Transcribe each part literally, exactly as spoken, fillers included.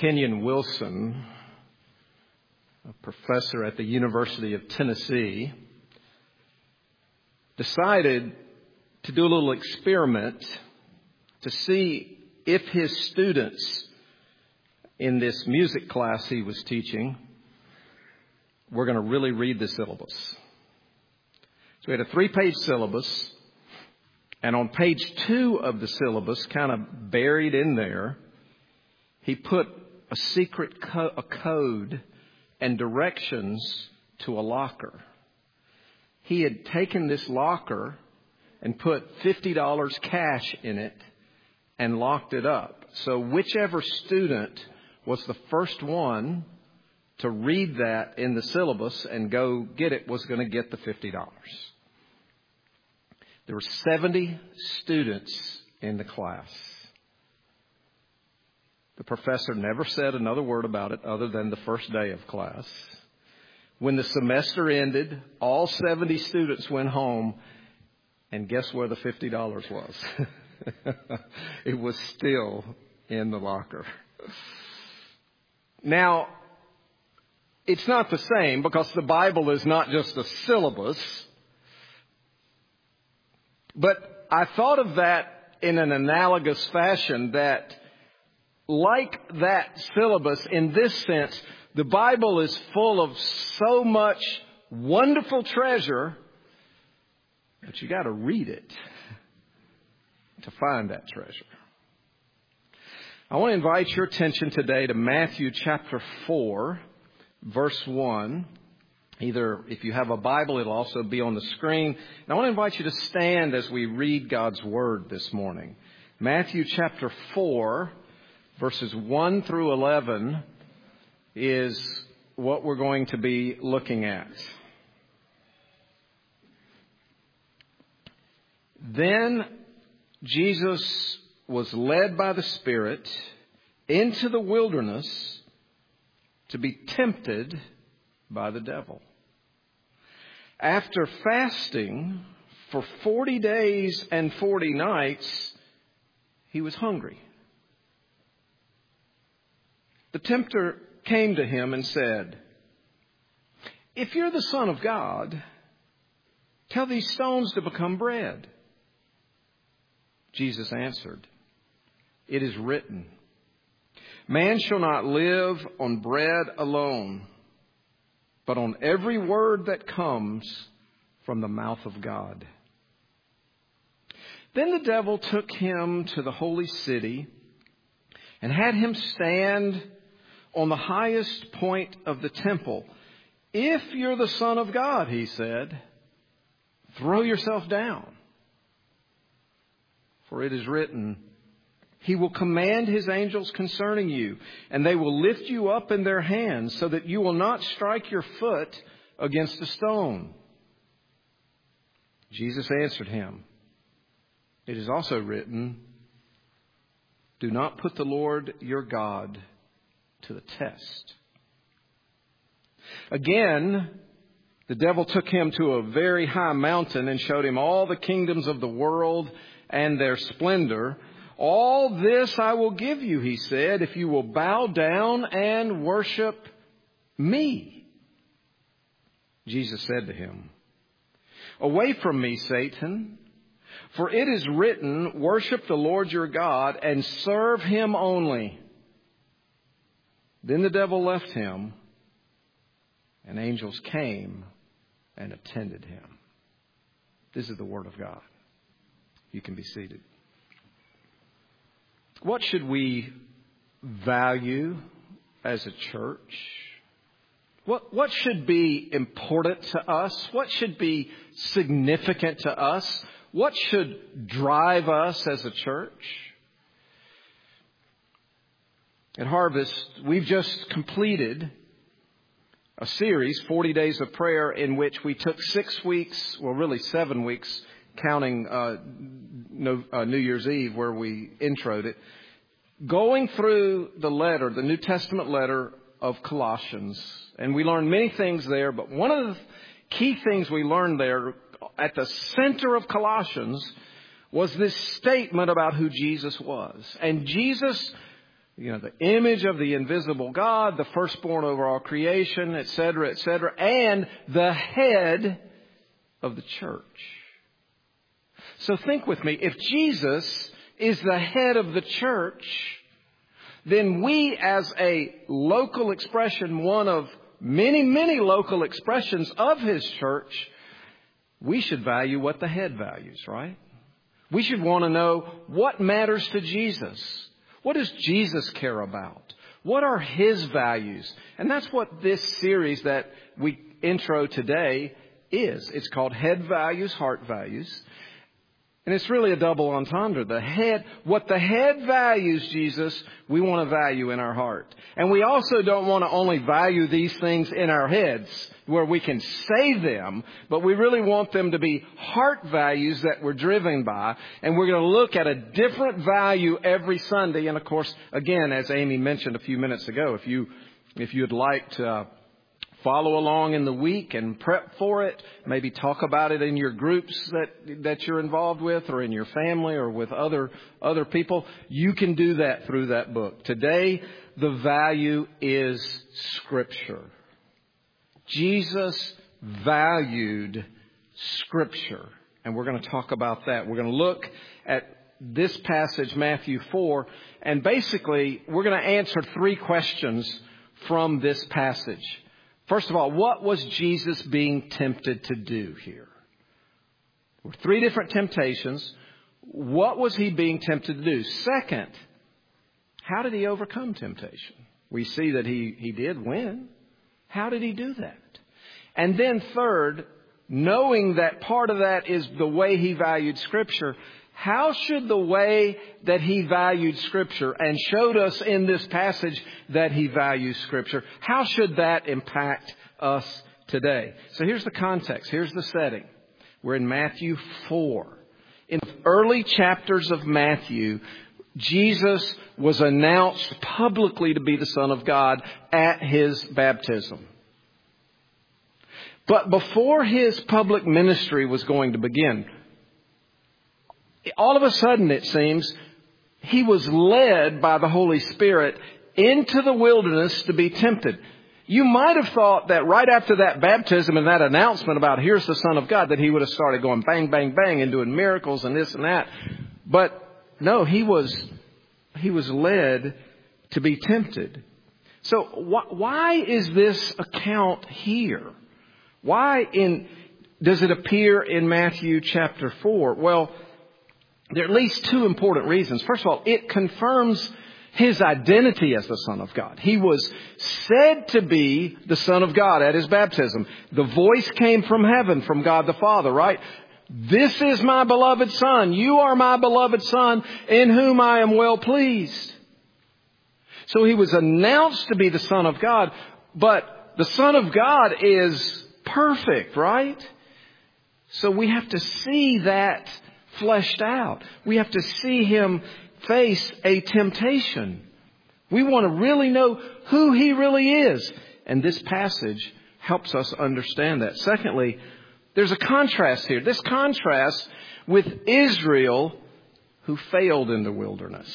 Kenyon Wilson, a professor at the University of Tennessee, decided to do a little experiment to see if his students in this music class he was teaching were going to really read the syllabus. So we had a three-page syllabus, and on page two of the syllabus, kind of buried in there, he put a secret co- a code and directions to a locker. He had taken this locker and put fifty dollars cash in it and locked it up. So whichever student was the first one to read that in the syllabus and go get it was going to get the fifty dollars. There were seventy students in the class. The professor never said another word about it other than the first day of class. When the semester ended, all seventy students went home, and guess where the fifty dollars was? It was still in the locker. Now, it's not the same because the Bible is not just a syllabus. But I thought of that in an analogous fashion, that like that syllabus, in this sense, the Bible is full of so much wonderful treasure, but you got to read it to find that treasure. I want to invite your attention today to Matthew chapter four, verse one. Either if you have a Bible, it'll also be on the screen. And I want to invite you to stand as we read God's Word this morning. Matthew chapter four, verses one through eleven is what we're going to be looking at. Then Jesus was led by the Spirit into the wilderness to be tempted by the devil. After fasting for forty days and forty nights, he was hungry. The tempter came to him and said, "If you're the Son of God, tell these stones to become bread." Jesus answered, "It is written, man shall not live on bread alone, but on every word that comes from the mouth of God." Then the devil took him to the holy city and had him stand on the highest point of the temple. "If you're the Son of God," he said, "throw yourself down. For it is written, he will command his angels concerning you, and they will lift you up in their hands so that you will not strike your foot against a stone." Jesus answered him, "It is also written, do not put the Lord your God to the test." Again, the devil took him to a very high mountain and showed him all the kingdoms of the world and their splendor. "All this I will give you," he said, "if you will bow down and worship me." Jesus said to him, "Away from me, Satan, for it is written, worship the Lord your God and serve him only." Then the devil left him, and angels came and attended him. This is the word of God. You can be seated. What should we value as a church? What, what should be important to us? What should be significant to us? What should drive us as a church? At Harvest, we've just completed a series, forty Days of Prayer, in which we took six weeks, well, really seven weeks, counting uh, no, uh, New Year's Eve, where we introed it, going through the letter, the New Testament letter of Colossians. And we learned many things there, but one of the key things we learned there at the center of Colossians was this statement about who Jesus was. And Jesus You know, the image of the invisible God, the firstborn over all creation, et cetera, et cetera, and the head of the church. So think with me, if Jesus is the head of the church, then we as a local expression, one of many, many local expressions of His church, we should value what the head values, right? We should want to know what matters to Jesus. What does Jesus care about? What are His values? And that's what this series that we intro today is. It's called Head Values, Heart Values. And it's really a double entendre. The head, what the head values, Jesus, we want to value in our heart. And we also don't want to only value these things in our heads where we can say them, but we really want them to be heart values that we're driven by. And we're going to look at a different value every Sunday. And of course, again, as Amy mentioned a few minutes ago, if you, if you'd like to uh, follow along in the week and prep for it. Maybe talk about it in your groups that that you're involved with, or in your family, or with other other people. You can do that through that book. Today, the value is Scripture. Jesus valued Scripture. And we're going to talk about that. We're going to look at this passage, Matthew four. And basically, we're going to answer three questions from this passage. First of all, what was Jesus being tempted to do here? There were three different temptations. What was He being tempted to do? Second, how did He overcome temptation? We see that He, he did win. How did He do that? And then third, knowing that part of that is the way He valued Scripture, how should the way that He valued Scripture and showed us in this passage that He values Scripture, how should that impact us today? So here's the context. Here's the setting. We're in Matthew four. In the early chapters of Matthew, Jesus was announced publicly to be the Son of God at His baptism. But before His public ministry was going to begin, all of a sudden, it seems, He was led by the Holy Spirit into the wilderness to be tempted. You might have thought that right after that baptism and that announcement about here's the Son of God, that He would have started going bang, bang, bang and doing miracles and this and that. But no, He was, he was led to be tempted. So wh- why is this account here? Why in does it appear in Matthew chapter four? Well, there are at least two important reasons. First of all, it confirms His identity as the Son of God. He was said to be the Son of God at His baptism. The voice came from heaven, from God the Father, right? This is my beloved Son. You are my beloved Son, in whom I am well pleased. So He was announced to be the Son of God, but the Son of God is perfect, right? So we have to see that fleshed out. We have to see Him face a temptation. We want to really know who He really is. And this passage helps us understand that. Secondly, there's a contrast here. This contrast with Israel, who failed in the wilderness.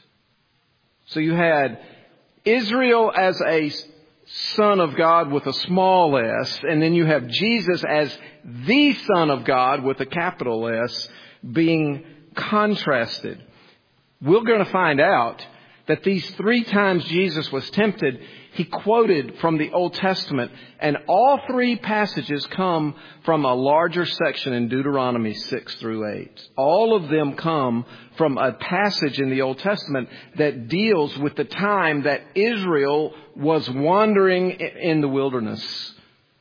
So you had Israel as a Son of God with a small s, and then you have Jesus as the Son of God with a capital S being contrasted. We're going to find out that these three times Jesus was tempted, He quoted from the Old Testament, and all three passages come from a larger section in Deuteronomy six through eight. All of them come from a passage in the Old Testament that deals with the time that Israel was wandering in the wilderness.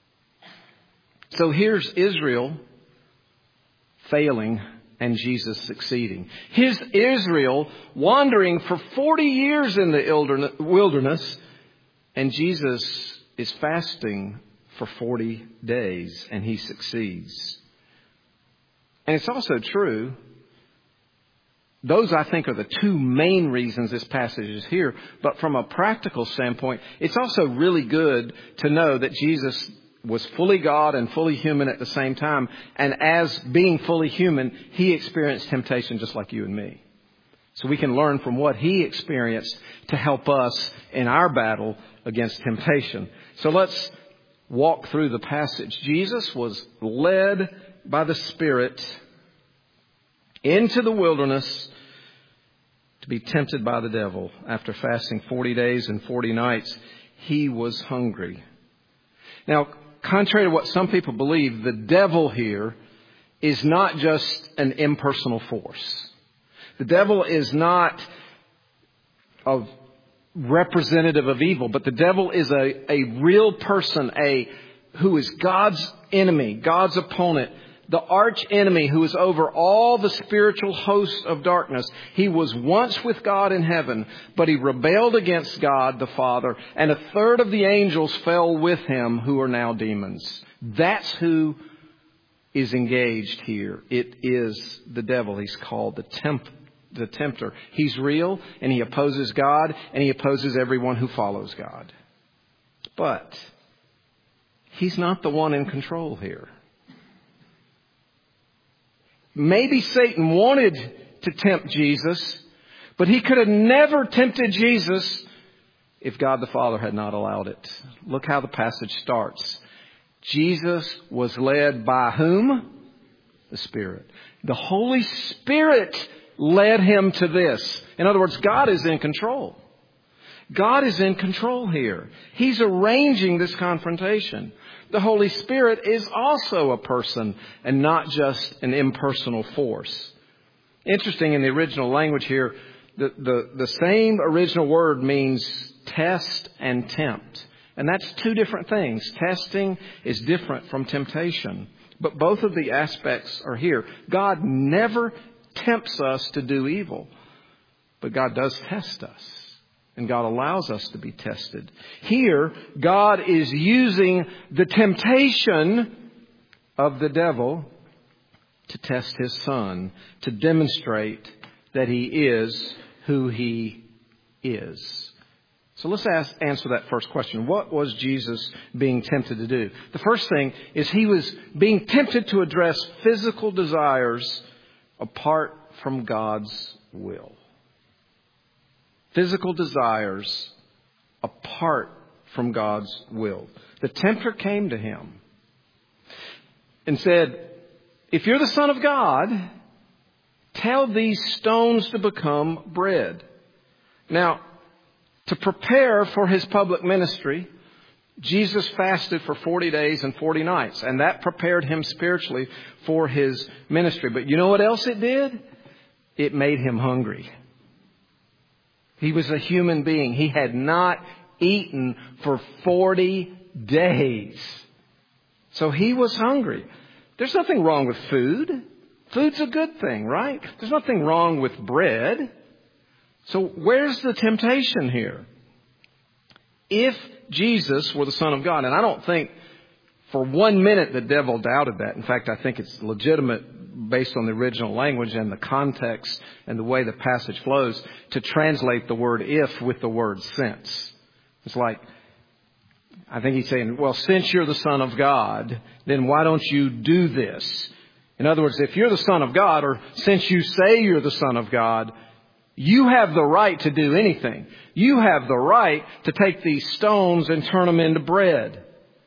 So here's Israel failing and Jesus succeeding. Here's Israel wandering for forty years in the wilderness, and Jesus is fasting for forty days, and He succeeds. And it's also true, those I think are the two main reasons this passage is here. But from a practical standpoint, it's also really good to know that Jesus was fully God and fully human at the same time. And as being fully human, He experienced temptation just like you and me. So we can learn from what he experienced to help us in our battle against temptation. So let's walk through the passage. Jesus was led by the Spirit into the wilderness to be tempted by the devil. After fasting forty days and forty nights, he was hungry. Now, contrary to what some people believe, the devil here is not just an impersonal force. The devil is not a representative of evil, but the devil is a, a real person, a who is God's enemy, God's opponent, the arch enemy who is over all the spiritual hosts of darkness. He was once with God in heaven, but he rebelled against God the Father, and a third of the angels fell with him, who are now demons. That's who is engaged here. It is the devil. He's called the temp, the tempter. He's real, and he opposes God, and he opposes everyone who follows God. But he's not the one in control here. Maybe Satan wanted to tempt Jesus, but he could have never tempted Jesus if God the Father had not allowed it. Look how the passage starts. Jesus was led by whom? The Spirit. The Holy Spirit led him to this. In other words, God is in control. God is in control here. He's arranging this confrontation. The Holy Spirit is also a person and not just an impersonal force. Interesting, in the original language here, the, the, the same original word means test and tempt. And that's two different things. Testing is different from temptation. But both of the aspects are here. God never tempts us to do evil, but God does test us. And God allows us to be tested. Here, God is using the temptation of the devil to test his Son, to demonstrate that he is who he is. So let's ask, answer that first question. What was Jesus being tempted to do? The first thing is he was being tempted to address physical desires apart from God's will. Physical desires apart from God's will. The tempter came to him and said, if you're the Son of God, tell these stones to become bread. Now, to prepare for his public ministry, Jesus fasted for forty days and forty nights, and that prepared him spiritually for his ministry. But you know what else it did? It made him hungry. He was a human being. He had not eaten for forty days. So he was hungry. There's nothing wrong with food. Food's a good thing, right? There's nothing wrong with bread. So where's the temptation here? If Jesus were the Son of God, and I don't think for one minute the devil doubted that. In fact, I think it's legitimate based on the original language and the context and the way the passage flows to translate the word if with the word since. It's like, I think he's saying, well, since you're the Son of God, then why don't you do this? In other words, if you're the Son of God, or since you say you're the Son of God, you have the right to do anything. You have the right to take these stones and turn them into bread.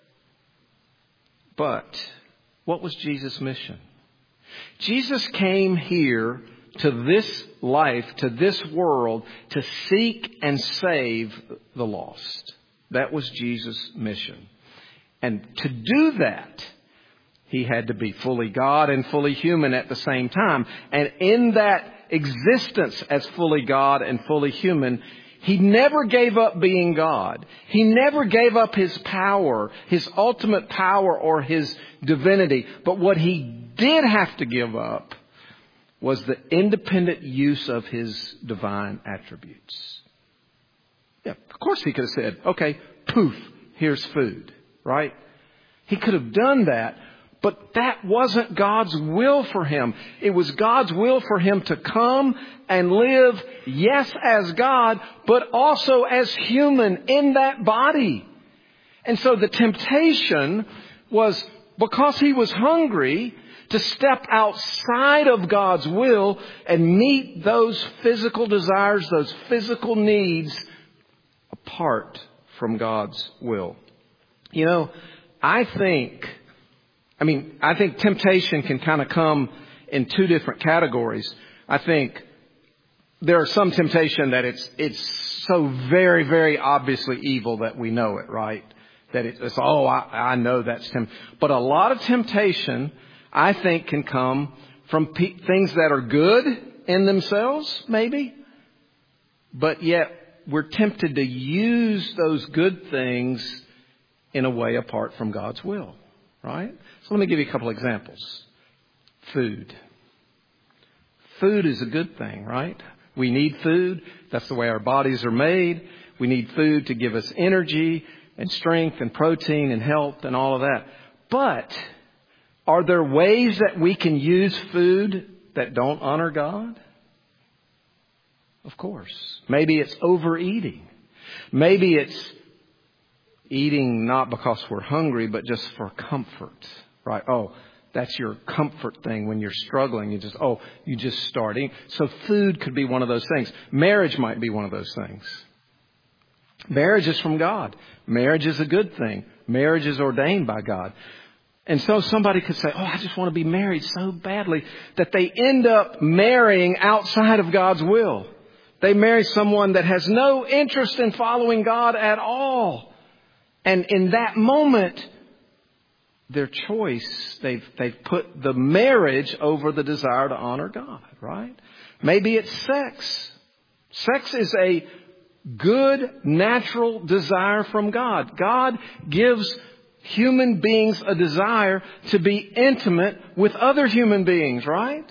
But what was Jesus' mission? Jesus came here to this life, to this world, to seek and save the lost. That was Jesus' mission. And to do that, he had to be fully God and fully human at the same time. And in that existence as fully God and fully human, he never gave up being God. He never gave up his power, his ultimate power or his divinity. But what he did have to give up was the independent use of his divine attributes. Yeah, of course he could have said, okay, poof, here's food, right? He could have done that, but that wasn't God's will for him. It was God's will for him to come and live, yes, as God, but also as human in that body. And so the temptation was, because he was hungry, to step outside of God's will and meet those physical desires, those physical needs apart from God's will. You know, I think, I mean, I think temptation can kind of come in two different categories. I think there are some temptation that it's, it's so very, very obviously evil that we know it, right? That it's, oh, I, I know that's temptation. But a lot of temptation, I think, can come from pe- things that are good in themselves, maybe. But yet we're tempted to use those good things in a way apart from God's will, right? So let me give you a couple examples. Food. Food is a good thing, right? We need food. That's the way our bodies are made. We need food to give us energy and strength and protein and health and all of that. But are there ways that we can use food that don't honor God? Of course. Maybe it's overeating. Maybe it's eating not because we're hungry, but just for comfort, right? Oh, that's your comfort thing when you're struggling. You just, oh, you just start eating. So food could be one of those things. Marriage might be one of those things. Marriage is from God. Marriage is a good thing. Marriage is ordained by God. And so somebody could say, oh, I just want to be married so badly, that they end up marrying outside of God's will. They marry someone that has no interest in following God at all. And in that moment, their choice, they've, they've put the marriage over the desire to honor God, right? Maybe it's sex. Sex is a good, natural desire from God. God gives human beings a desire to be intimate with other human beings, right?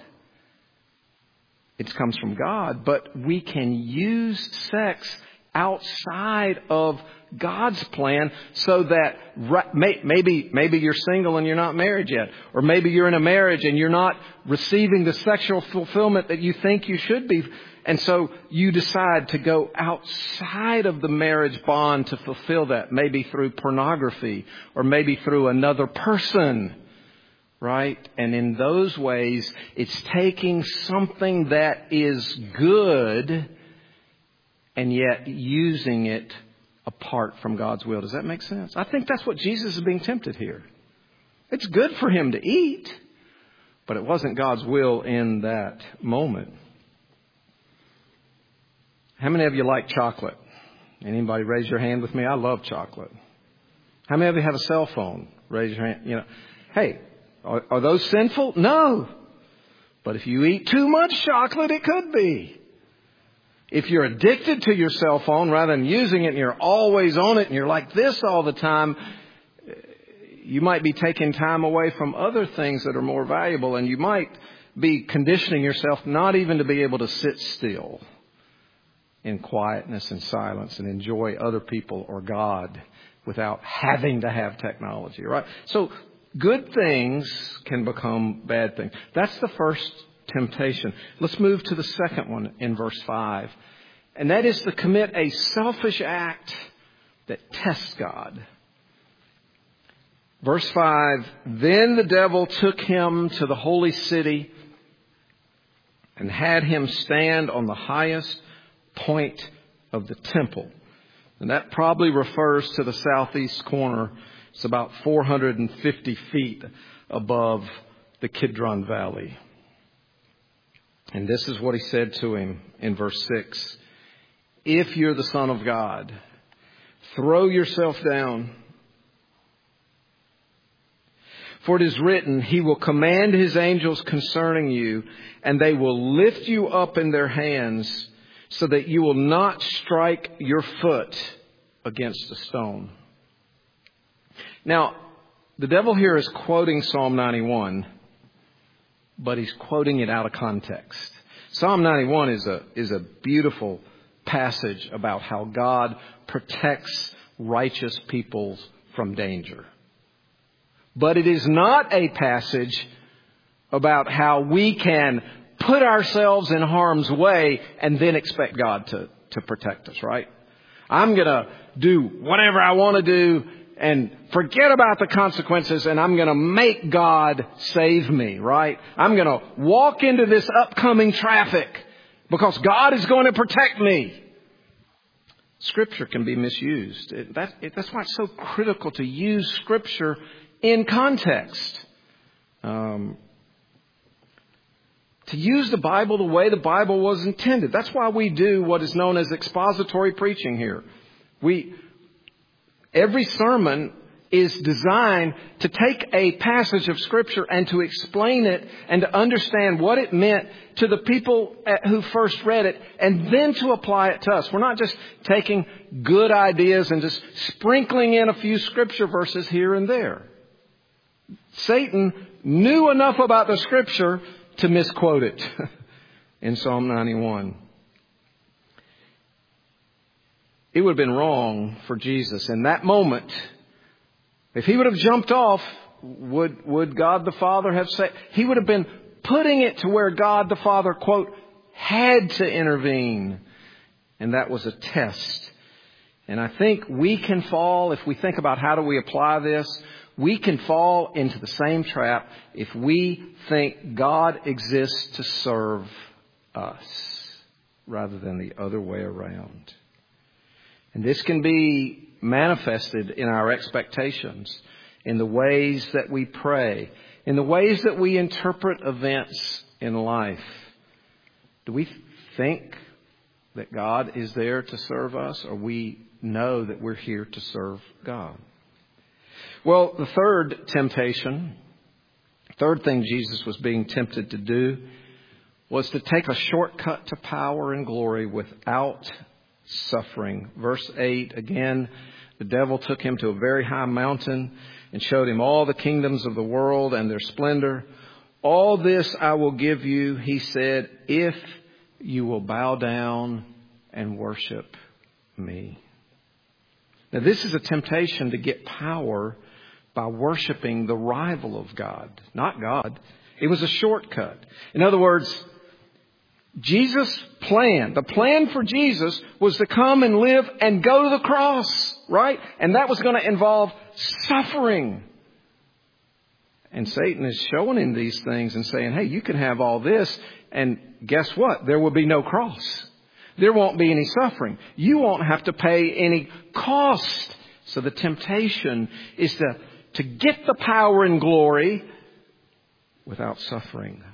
It comes from God, but we can use sex outside of God's plan so that maybe maybe you're single and you're not married yet. Or maybe you're in a marriage and you're not receiving the sexual fulfillment that you think you should be. And so you decide to go outside of the marriage bond to fulfill that. Maybe through pornography or maybe through another person. Right? And in those ways, it's taking something that is good and yet using it apart from God's will. Does that make sense? I think that's what Jesus is being tempted here. It's good for him to eat, but it wasn't God's will in that moment. How many of you like chocolate? Anybody raise your hand with me? I love chocolate. How many of you have a cell phone? Raise your hand. You know, hey, are, are those sinful? No. But if you eat too much chocolate, it could be. If you're addicted to your cell phone rather than using it and you're always on it and you're like this all the time, you might be taking time away from other things that are more valuable, and you might be conditioning yourself not even to be able to sit still in quietness and silence and enjoy other people or God without having to have technology, right? So good things can become bad things. That's the first temptation. Let's move to the second one in verse five. And that is to commit a selfish act that tests God. Verse five, then the devil took him to the holy city and had him stand on the highest point of the temple. And that probably refers to the southeast corner. It's about four hundred fifty feet above the Kidron Valley. And this is what he said to him in verse six. If you're the Son of God, throw yourself down. For it is written, he will command his angels concerning you, and they will lift you up in their hands so that you will not strike your foot against a stone. Now, the devil here is quoting Psalm ninety-one, but he's quoting it out of context. Psalm ninety-one is a is a beautiful passage about how God protects righteous people from danger. But it is not a passage about how we can put ourselves in harm's way and then expect God to, to protect us, right? I'm going to do whatever I want to do, and forget about the consequences, and I'm going to make God save me, right? I'm going to walk into this upcoming traffic because God is going to protect me. Scripture can be misused. It, that, it, that's why it's so critical to use Scripture in context. Um, to use the Bible the way the Bible was intended. That's why we do what is known as expository preaching here. We, every sermon is designed to take a passage of Scripture and to explain it and to understand what it meant to the people who first read it and then to apply it to us. We're not just taking good ideas and just sprinkling in a few Scripture verses here and there. Satan knew enough about the Scripture to misquote it in Psalm ninety-one. It would have been wrong for Jesus in that moment. If he would have jumped off, would, would God the Father have said, he would have been putting it to where God the Father, quote, had to intervene. And that was a test. And I think we can fall, if we think about how do we apply this, we can fall into the same trap if we think God exists to serve us rather than the other way around. And this can be manifested in our expectations, in the ways that we pray, in the ways that we interpret events in life. Do we think that God is there to serve us, or we know that we're here to serve God? Well, the third temptation, third thing Jesus was being tempted to do, was to take a shortcut to power and glory without suffering. Verse eight, again, the devil took him to a very high mountain and showed him all the kingdoms of the world and their splendor. All this I will give you, he said, if you will bow down and worship me. Now, this is a temptation to get power by worshiping the rival of God, not God. It was a shortcut. In other words, Jesus' plan, the plan for Jesus was to come and live and go to the cross, right? And that was going to involve suffering. And Satan is showing him these things and saying, hey, you can have all this. And guess what? There will be no cross. There won't be any suffering. You won't have to pay any cost. So the temptation is to, to get the power and glory without suffering.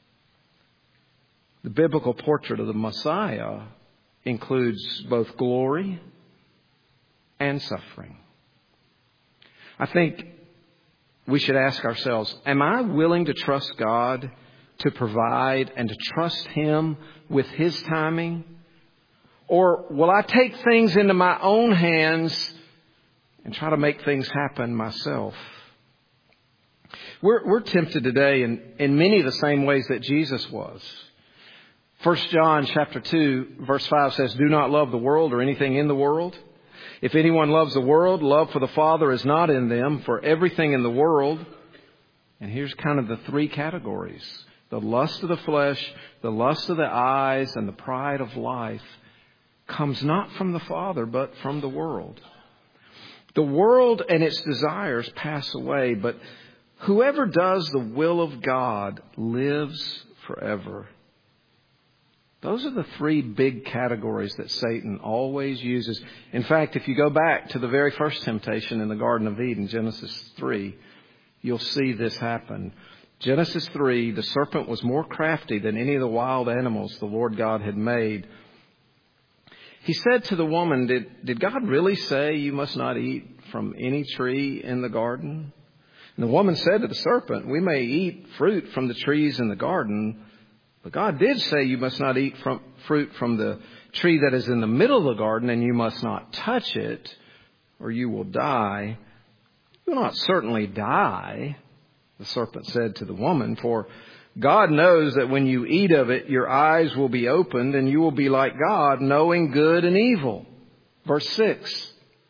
The biblical portrait of the Messiah includes both glory and suffering. I think we should ask ourselves, am I willing to trust God to provide and to trust Him with His timing? Or will I take things into my own hands and try to make things happen myself? We're, we're tempted today in, in many of the same ways that Jesus was. First John chapter two, verse five says, do not love the world or anything in the world. If anyone loves the world, love for the Father is not in them. For everything in the world, and here's kind of the three categories, the lust of the flesh, the lust of the eyes, and the pride of life, comes not from the Father, but from the world. The world and its desires pass away, but whoever does the will of God lives forever. Those are the three big categories that Satan always uses. In fact, if you go back to the very first temptation in the Garden of Eden, Genesis three, you'll see this happen. Genesis three, the serpent was more crafty than any of the wild animals the Lord God had made. He said to the woman, did, did God really say you must not eat from any tree in the garden? And the woman said to the serpent, we may eat fruit from the trees in the garden, but God did say you must not eat from fruit from the tree that is in the middle of the garden, and you must not touch it, or you will die. You will not certainly die, the serpent said to the woman, for God knows that when you eat of it, your eyes will be opened, and you will be like God, knowing good and evil. Verse six.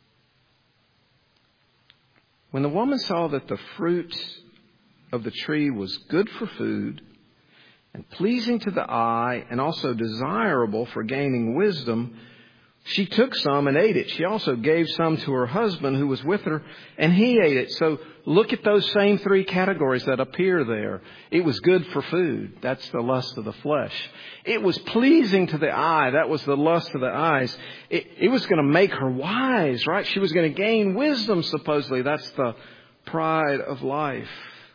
When the woman saw that the fruit of the tree was good for food, and pleasing to the eye, and also desirable for gaining wisdom, She took some and ate it. She also gave some to her husband who was with her, and he ate it. So look at those same three categories that appear there. It was good for food. That's the lust of the flesh. It was pleasing to the eye. That was the lust of the eyes. It, it was going to make her wise, right? She was going to gain wisdom, supposedly. That's the pride of life.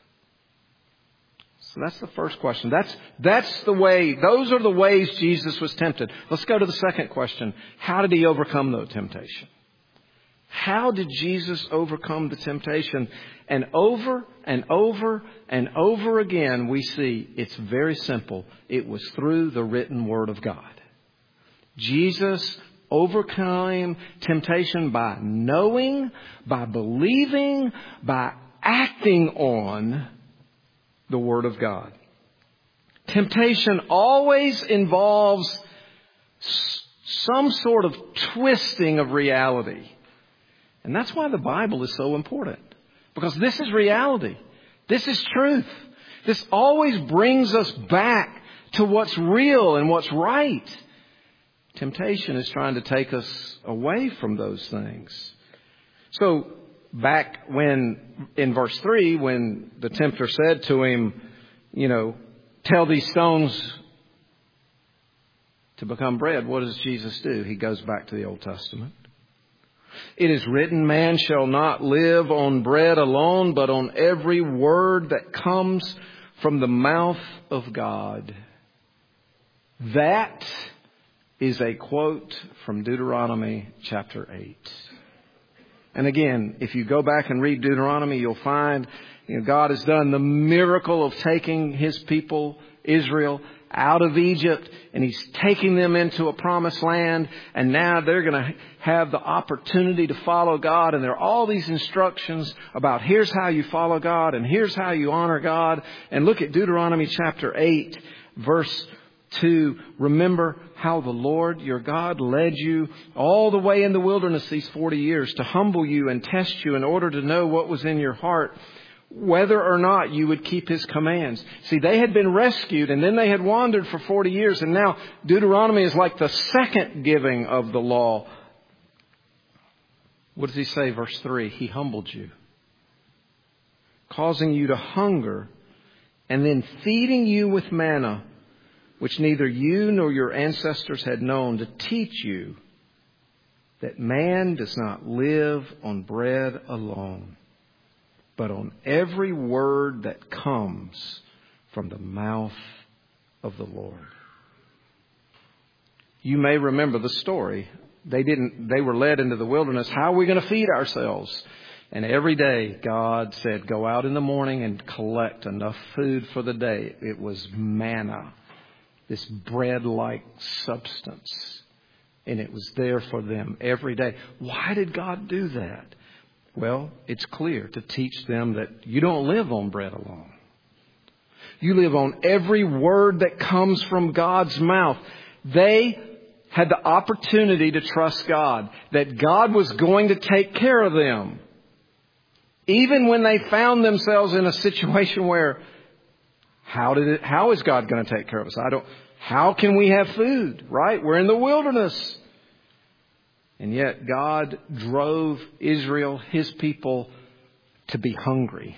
So that's the first question. That's, that's the way, those are the ways Jesus was tempted. Let's go to the second question. How did he overcome the temptation? How did Jesus overcome the temptation? And over and over and over again, we see it's very simple. It was through the written Word of God. Jesus overcame temptation by knowing, by believing, by acting on the Word of God. Temptation always involves some sort of twisting of reality. And that's why the Bible is so important. Because this is reality. This is truth. This always brings us back to what's real and what's right. Temptation is trying to take us away from those things. So, back when, in verse three, when the tempter said to him, you know, tell these stones to become bread, what does Jesus do? He goes back to the Old Testament. It is written, man shall not live on bread alone, but on every word that comes from the mouth of God. That is a quote from Deuteronomy chapter eight. And again, if you go back and read Deuteronomy, you'll find, you know, God has done the miracle of taking His people, Israel, out of Egypt, and He's taking them into a promised land, and now they're going to have the opportunity to follow God, and there are all these instructions about here's how you follow God, and here's how you honor God. And look at Deuteronomy chapter eight, verse two. Remember how the Lord your God led you all the way in the wilderness these forty years to humble you and test you in order to know what was in your heart, whether or not you would keep His commands. See, they had been rescued and then they had wandered for forty years. And now Deuteronomy is like the second giving of the law. What does He say? Verse three, He humbled you, causing you to hunger and then feeding you with manna, which neither you nor your ancestors had known, to teach you that man does not live on bread alone, but on every word that comes from the mouth of the Lord. You may remember the story. They didn't, they were led into the wilderness. How are we going to feed ourselves? And every day God said, go out in the morning and collect enough food for the day. It was manna, this bread-like substance. And it was there for them every day. Why did God do that? Well, it's clear, to teach them that you don't live on bread alone. You live on every word that comes from God's mouth. They had the opportunity to trust God, that God was going to take care of them. Even when they found themselves in a situation where, how did it, how is God going to take care of us? I don't, how can we have food, right? We're in the wilderness. And yet God drove Israel, His people, to be hungry.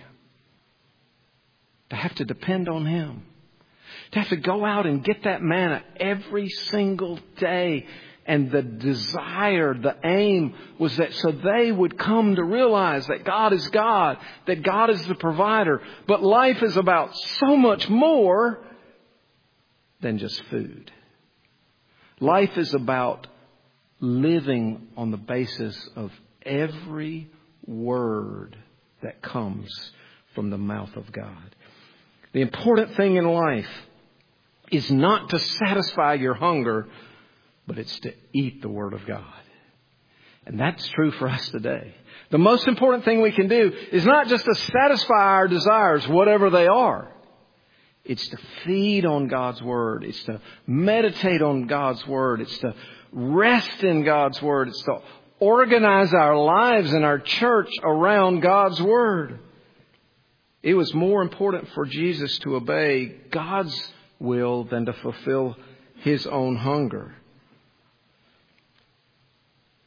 To have to depend on Him. To have to go out and get that manna every single day. And the desire, the aim was that so they would come to realize that God is God, that God is the provider. But life is about so much more than just food. Life is about living on the basis of every word that comes from the mouth of God. The important thing in life is not to satisfy your hunger, but it's to eat the Word of God. And that's true for us today. The most important thing we can do is not just to satisfy our desires, whatever they are. It's to feed on God's Word. It's to meditate on God's Word. It's to rest in God's Word. It's to organize our lives and our church around God's Word. It was more important for Jesus to obey God's will than to fulfill His own hunger.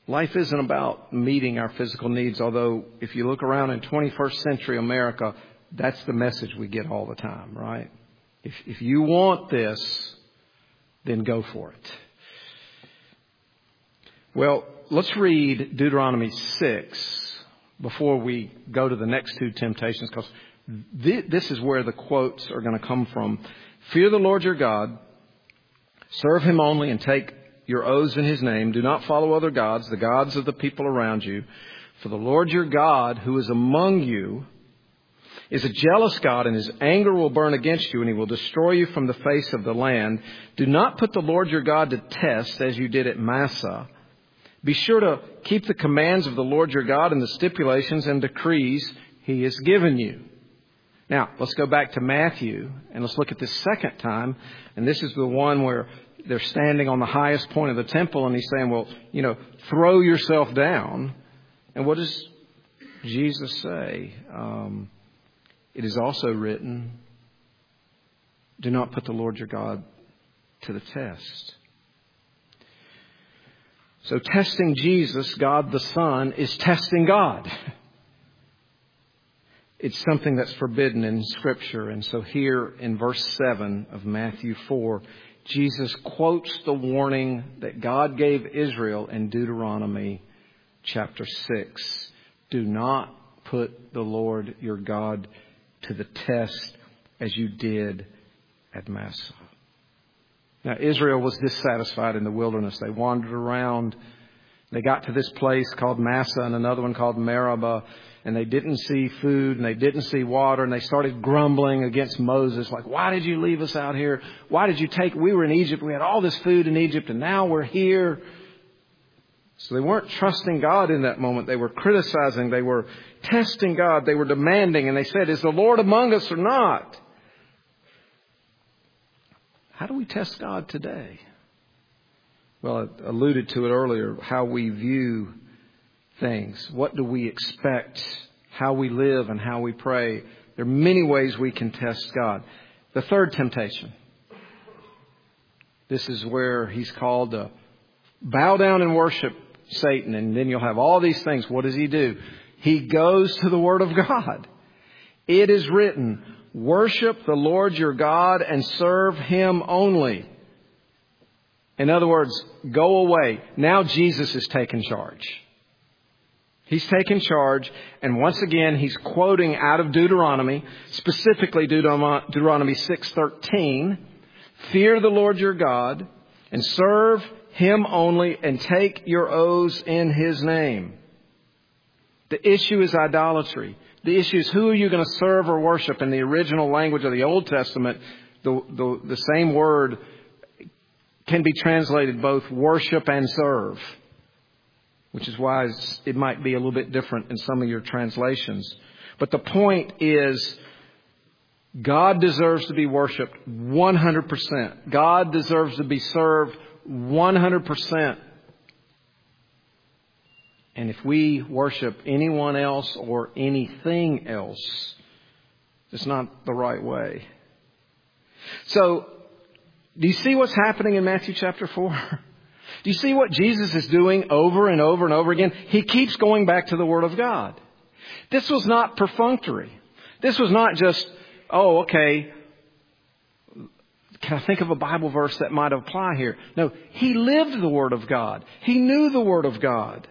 life isn't about meeting our physical needs, although if you look around in twenty-first century America, that's the message we get all the time, right? If, if you want this, then go for it. Well, let's read Deuteronomy six before we go to the next two temptations, because th- this is where the quotes are going to come from. Fear the Lord your God, serve him only, and take your oaths in his name. Do not follow other gods, the gods of the people around you. For the Lord your God, who is among you, is a jealous God, and his anger will burn against you, and he will destroy you from the face of the land. Do not put the Lord your God to test as you did at Massah. Be sure to keep the commands of the Lord your God and the stipulations and decrees he has given you. Now, let's go back to Matthew, and let's look at this second time. And this is the one where they're standing on the highest point of the temple, and he's saying, well, you know, throw yourself down. And what does Jesus say? Um, it is also written, do not put the Lord your God to the test. So testing Jesus, God the Son, is testing God. It's something that's forbidden in Scripture. And so here in verse seven of Matthew four, Jesus quotes the warning that God gave Israel in Deuteronomy chapter six. Do not put the Lord your God to the test as you did at Massah. Now, Israel was dissatisfied in the wilderness. They wandered around. They got to this place called Massah and another one called Meribah, and they didn't see food and they didn't see water, and they started grumbling against Moses, like, why did you leave us out here? Why did you take, we were in Egypt, we had all this food in Egypt, and now we're here. So they weren't trusting God in that moment. They were criticizing, they were testing God, they were demanding, and they said, is the Lord among us or not? How do we test God today? Well, I alluded to it earlier, how we view things. What do we expect? How we live and how we pray. There are many ways we can test God. The third temptation. This is where he's called to bow down and worship Satan, and then you'll have all these things. What does he do? He goes to the Word of God. It is written, worship the Lord your God and serve him only. In other words, go away. Now Jesus is taking charge. He's taken charge, and once again, he's quoting out of Deuteronomy, specifically Deuteronomy six thirteen. Fear the Lord your God and serve him only, and take your oaths in his name. The issue is idolatry. The issue is, who are you going to serve or worship? In the original language of the Old Testament, the, the, the same word can be translated both worship and serve, which is why it might be a little bit different in some of your translations. But the point is, God deserves to be worshiped one hundred percent. God deserves to be served one hundred percent. And if we worship anyone else or anything else, it's not the right way. So, do you see what's happening in Matthew chapter four? Do you see what Jesus is doing over and over and over again? He keeps going back to the Word of God. This was not perfunctory. This was not just, oh, okay, can I think of a Bible verse that might apply here? No, he lived the Word of God. He knew the Word of God.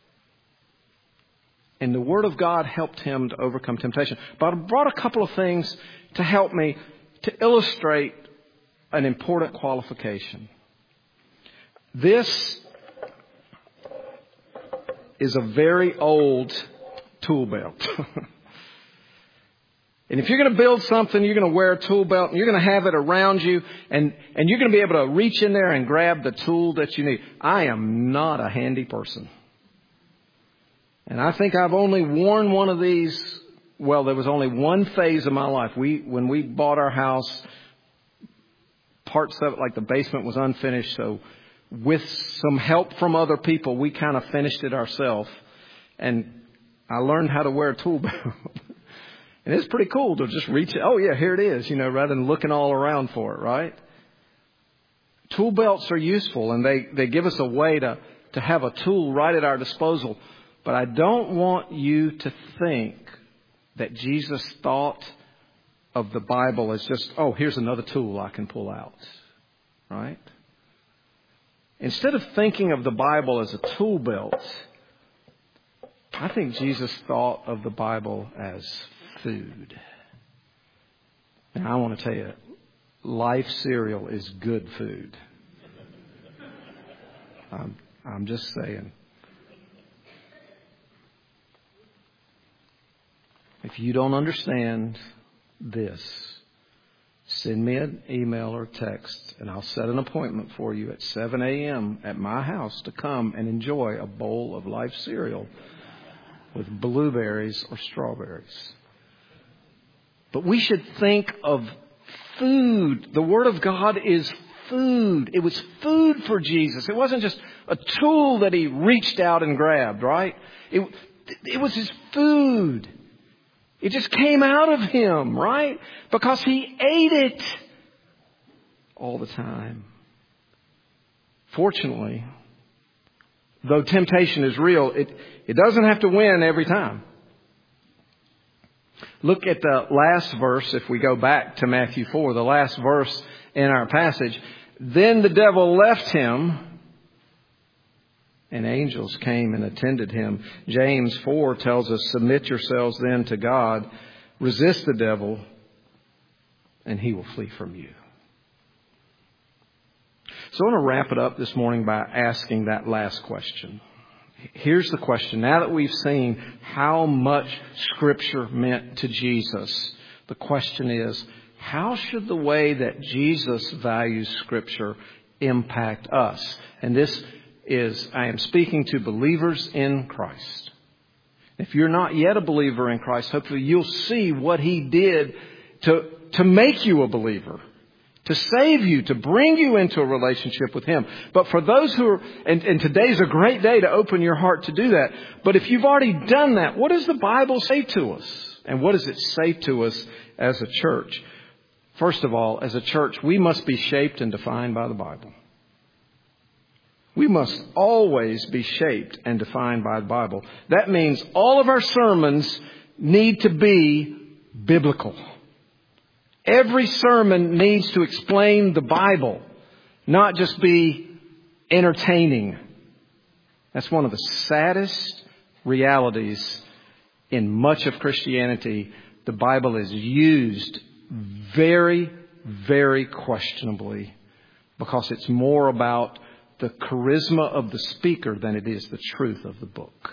And the Word of God helped him to overcome temptation. But I brought a couple of things to help me to illustrate an important qualification. This is a very old tool belt. And if you're going to build something, you're going to wear a tool belt, and you're going to have it around you, and, and you're going to be able to reach in there and grab the tool that you need. I am not a handy person. And I think I've only worn one of these. Well, there was only one phase of my life. We, when we bought our house, parts of it, like the basement, was unfinished. So with some help from other people, we kind of finished it ourselves. And I learned how to wear a tool belt. And it's pretty cool to just reach it. Oh, yeah, here it is, you know, rather than looking all around for it, right? Tool belts are useful, and they, they give us a way to, to have a tool right at our disposal. But I don't want you to think that Jesus thought of the Bible as just, oh, here's another tool I can pull out. Right? Instead of thinking of the Bible as a tool belt, I think Jesus thought of the Bible as food. Now, I want to tell you, Life cereal is good food. I'm, I'm just saying. If you don't understand this, send me an email or text, and I'll set an appointment for you at seven a.m. at my house to come and enjoy a bowl of Life cereal with blueberries or strawberries. But we should think of food. The Word of God is food. It was food for Jesus. It wasn't just a tool that he reached out and grabbed, right? It, it was his food. It just came out of him, right? Because he ate it all the time. Fortunately, though temptation is real, it, it doesn't have to win every time. Look at the last verse, if we go back to Matthew four, the last verse in our passage. Then the devil left him, and angels came and attended him. James four tells us, submit yourselves then to God, resist the devil, and he will flee from you. So I want to wrap it up this morning by asking that last question. Here's the question. Now that we've seen how much Scripture meant to Jesus, the question is, how should the way that Jesus values Scripture impact us? And this is, I am speaking to believers in Christ. If you're not yet a believer in Christ, hopefully you'll see what He did to, to make you a believer, to save you, to bring you into a relationship with Him. But for those who are, and, and today's a great day to open your heart to do that. But if you've already done that, what does the Bible say to us? And what does it say to us as a church? First of all, as a church, we must be shaped and defined by the Bible. We must always be shaped and defined by the Bible. That means all of our sermons need to be biblical. Every sermon needs to explain the Bible, not just be entertaining. That's one of the saddest realities in much of Christianity. The Bible is used very, very questionably because it's more about the charisma of the speaker than it is the truth of the book.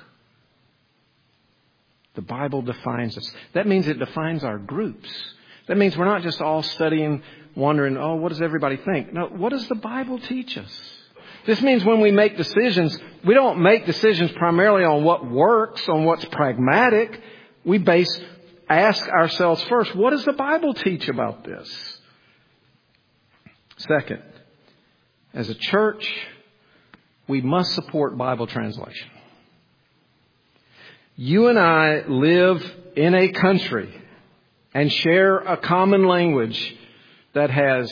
The Bible defines us. That means it defines our groups. That means we're not just all studying, wondering, oh, what does everybody think? No, what does the Bible teach us? This means when we make decisions, we don't make decisions primarily on what works, on what's pragmatic. We base, ask ourselves first, what does the Bible teach about this? Second, as a church, we must support Bible translation. You and I live in a country and share a common language that has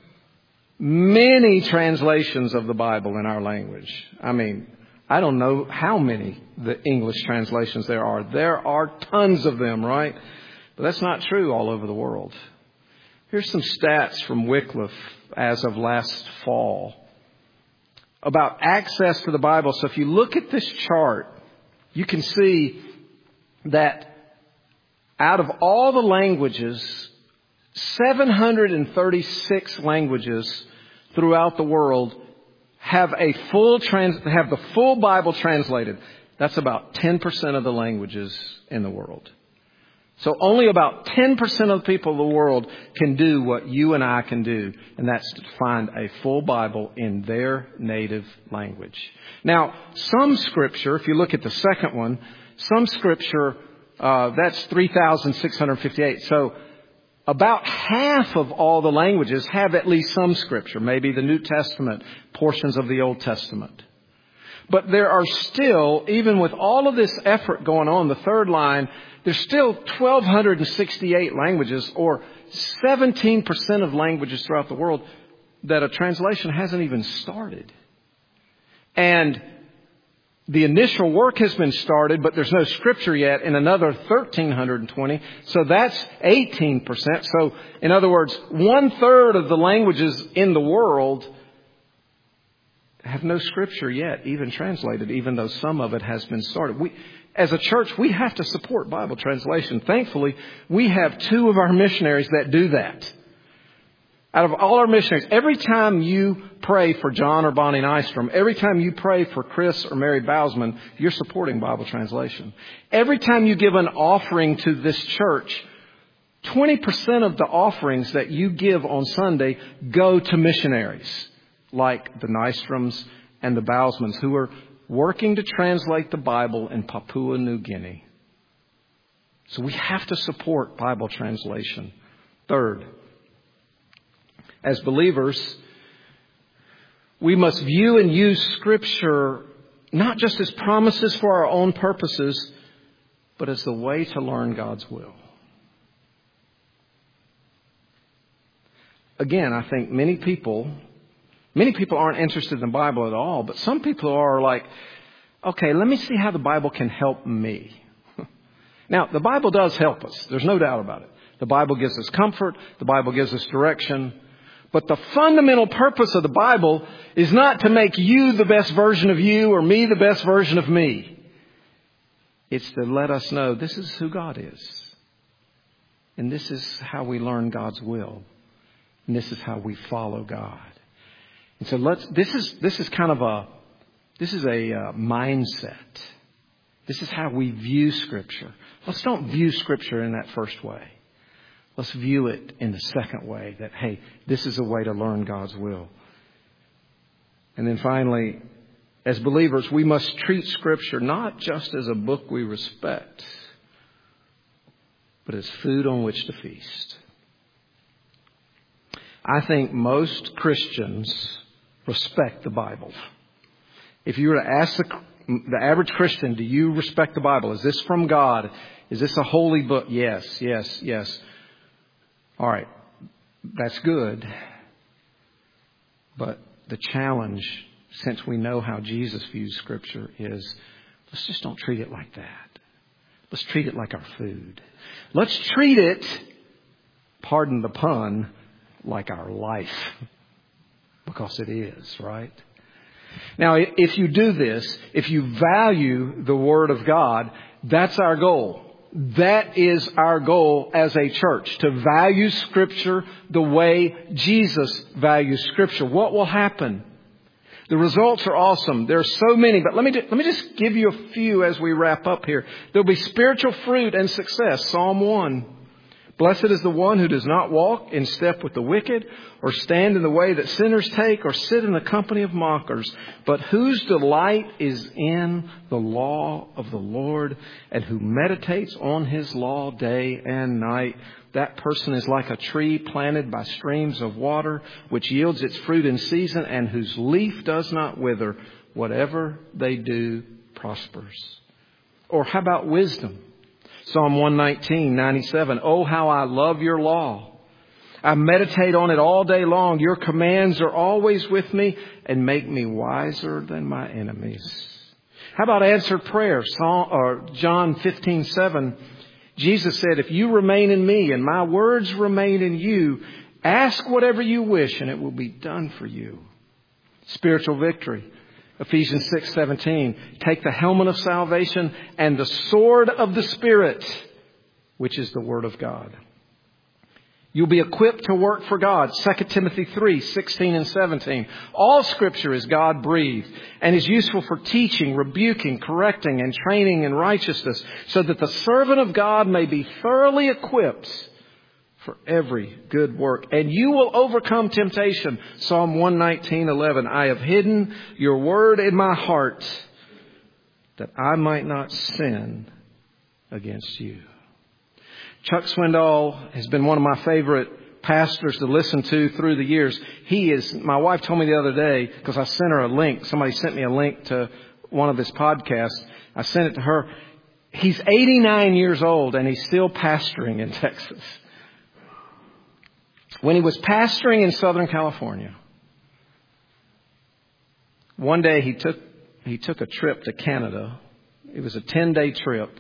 many translations of the Bible in our language. I mean, I don't know how many the English translations there are. There are tons of them, right? But that's not true all over the world. Here's some stats from Wycliffe as of last fall about access to the Bible. So if you look at this chart, you can see that out of all the languages, seven hundred thirty-six languages throughout the world have a full trans have the full Bible translated. That's about ten percent of the languages in the world. So only about ten percent of the people of the world can do what you and I can do, and that's to find a full Bible in their native language. Now, some Scripture, if you look at the second one, some Scripture, uh, that's three thousand six hundred fifty-eight. So about half of all the languages have at least some Scripture, maybe the New Testament, portions of the Old Testament. But there are still, even with all of this effort going on, the third line, there's still one thousand two hundred sixty-eight languages, or seventeen percent of languages throughout the world, that a translation hasn't even started. And The initial work has been started, but there's no scripture yet in another one thousand three hundred twenty. So that's eighteen percent. So, in other words, one third of the languages in the world have no scripture yet, even translated, even though some of it has been started. We, as a church, we have to support Bible translation. Thankfully, we have two of our missionaries that do that. Out of all our missionaries, every time you pray for John or Bonnie Nystrom, every time you pray for Chris or Mary Bousman, you're supporting Bible translation. Every time you give an offering to this church, twenty percent of the offerings that you give on Sunday go to missionaries like the Nystroms and the Bousmans who are working to translate the Bible in Papua New Guinea. So we have to support Bible translation. Third, as believers, we must view and use Scripture not just as promises for our own purposes, but as the way to learn God's will. Again, I think many people, many people aren't interested in the Bible at all, but some people are like, okay, let me see how the Bible can help me. Now, the Bible does help us. There's no doubt about it. The Bible gives us comfort. The Bible gives us direction. But the fundamental purpose of the Bible is not to make you the best version of you or me the best version of me. It's to let us know this is who God is. And this is how we learn God's will. And this is how we follow God. And so let's, this is, this is kind of a, this is a uh, mindset. This is how we view Scripture. Let's don't view Scripture in that first way. Let's view it in the second way, that, hey, this is a way to learn God's will. And then finally, as believers, we must treat Scripture not just as a book we respect, but as food on which to feast. I think most Christians respect the Bible. If you were to ask the, the average Christian, do you respect the Bible? Is this from God? Is this a holy book? Yes, yes, yes. All right, that's good. But the challenge, since we know how Jesus views Scripture, is let's just don't treat it like that. Let's treat it like our food. Let's treat it, pardon the pun, like our life. Because it is, right? Now, if you do this, if you value the Word of God, that's our goal. That is our goal as a church, to value Scripture the way Jesus values Scripture. What will happen? The results are awesome. There are so many, but let me, let me just give you a few as we wrap up here. There'll be spiritual fruit and success. Psalm one. Blessed is the one who does not walk in step with the wicked, or stand in the way that sinners take, or sit in the company of mockers, but whose delight is in the law of the Lord, and who meditates on His law day and night. That person is like a tree planted by streams of water, which yields its fruit in season, and whose leaf does not wither. Whatever they do prospers. Or how about wisdom? Psalm one nineteen, ninety-seven. Oh, how I love your law. I meditate on it all day long. Your commands are always with me and make me wiser than my enemies. How about answered prayer? Psalm, or John fifteen, seven. Jesus said, if you remain in me and my words remain in you, ask whatever you wish and it will be done for you. Spiritual victory. Ephesians six seventeen, take the helmet of salvation and the sword of the Spirit, which is the Word of God. You'll be equipped to work for God. Second Timothy three sixteen and seventeen. All Scripture is God-breathed and is useful for teaching, rebuking, correcting, and training in righteousness, so that the servant of God may be thoroughly equipped for every good work. And you will overcome temptation. Psalm one nineteen, eleven. I have hidden your word in my heart that I might not sin against you. Chuck Swindoll has been one of my favorite pastors to listen to through the years. He is, my wife told me the other day, because I sent her a link. Somebody sent me a link to one of his podcasts. I sent it to her. He's eighty-nine years old and he's still pastoring in Texas. When he was pastoring in Southern California, one day he took he took a trip to Canada. It was a ten-day trip.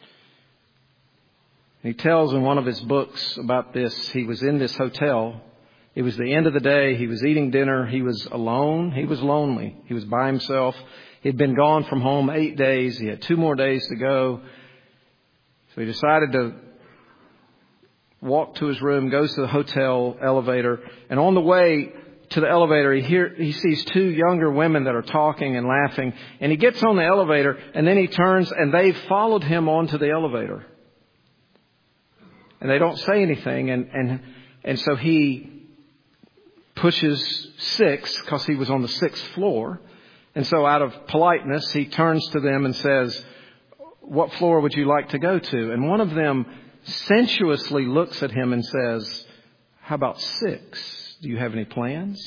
He tells in one of his books about this. He was in this hotel. It was the end of the day. He was eating dinner. He was alone. He was lonely. He was by himself. He'd been gone from home eight days. He had two more days to go. So he decided to walk to his room, goes to the hotel elevator, and on the way to the elevator, he hear, he sees two younger women that are talking and laughing, and he gets on the elevator, and then he turns, and they've followed him onto the elevator. And they don't say anything, and, and, and so he pushes six, because he was on the sixth floor. And so out of politeness, he turns to them and says, "What floor would you like to go to?" And one of them sensuously looks at him and says, "How about six? Do you have any plans?"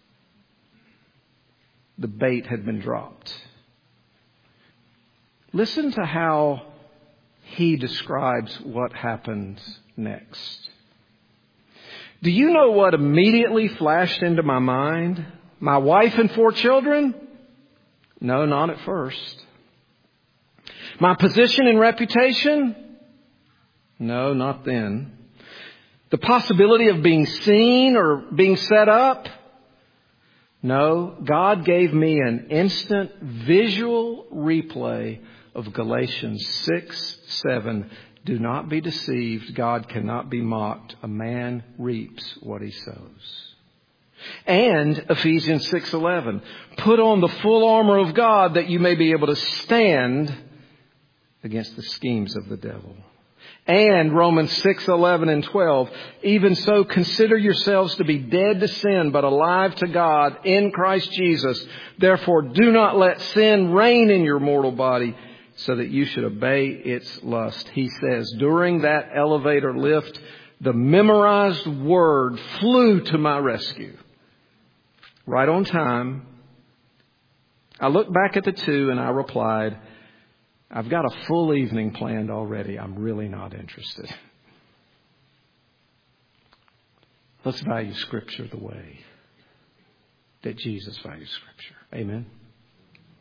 The bait had been dropped. Listen to how he describes what happened next. "Do you know what immediately flashed into my mind? My wife and four children? No, not at first. My position and reputation? No, not then. The possibility of being seen or being set up? No, God gave me an instant visual replay of Galatians six, seven. Do not be deceived. God cannot be mocked. A man reaps what he sows." And Ephesians six, eleven. Put on the full armor of God that you may be able to stand against the schemes of the devil. And Romans six, eleven and twelve. Even so, consider yourselves to be dead to sin, but alive to God in Christ Jesus. Therefore, do not let sin reign in your mortal body, so that you should obey its lust. He says, during that elevator lift, the memorized word flew to my rescue. Right on time. I looked back at the two and I replied, "I've got a full evening planned already. I'm really not interested." Let's value Scripture the way that Jesus values Scripture. Amen.